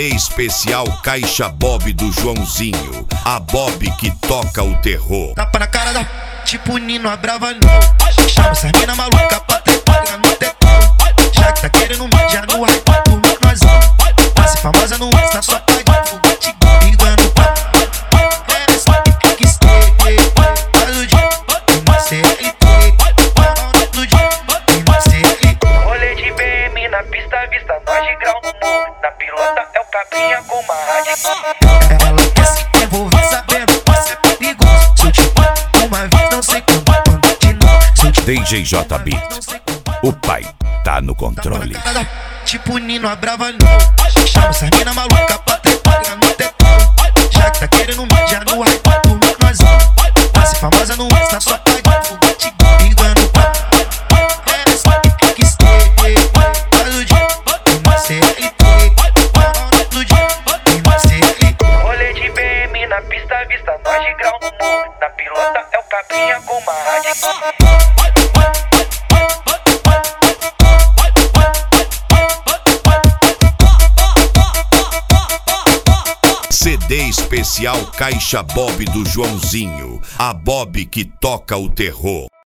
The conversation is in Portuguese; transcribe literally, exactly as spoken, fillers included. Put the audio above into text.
D especial Caixa Bob do Joãozinho, a Bob que toca o terror. Tapa na cara da tipo Nino, a brava não. Chama essa mina maluca pra trepar no teclado. Já que tá querendo mídia no ar, por mim nós vamos. Vai ser famosa no Insta, na sua página, no bate ligando pra. É só que que ser, faz o dia, tem uma C L T. Do dia, tem uma C L T. Rolê de B M na pista, vista nós de grau no morro. Na pilota é o cabrinha com uma rádio. Ela quer se envolver sabendo que você é perigoso. Se eu te pego uma vez, não sei quando, quando de novo. D J J Beat, o pai tá no controle. Tipo Nino, a brava não. Chama essa mina maluca pra trepar no teclado. Já que tá querendo mídia no ar, por mim nós vamos. Vai ser famosa no Insta, na sua página, no bate ligando pra. É só que que ser, faz o dia, tem uma C L T. Do dia, tem uma C L T. Rolê de B M na pista, vista nós de grau no morro. Na pilota é o cabrinha com uma rádio. C D especial Caixa Bob do Joãozinho, a Bob que toca o terror.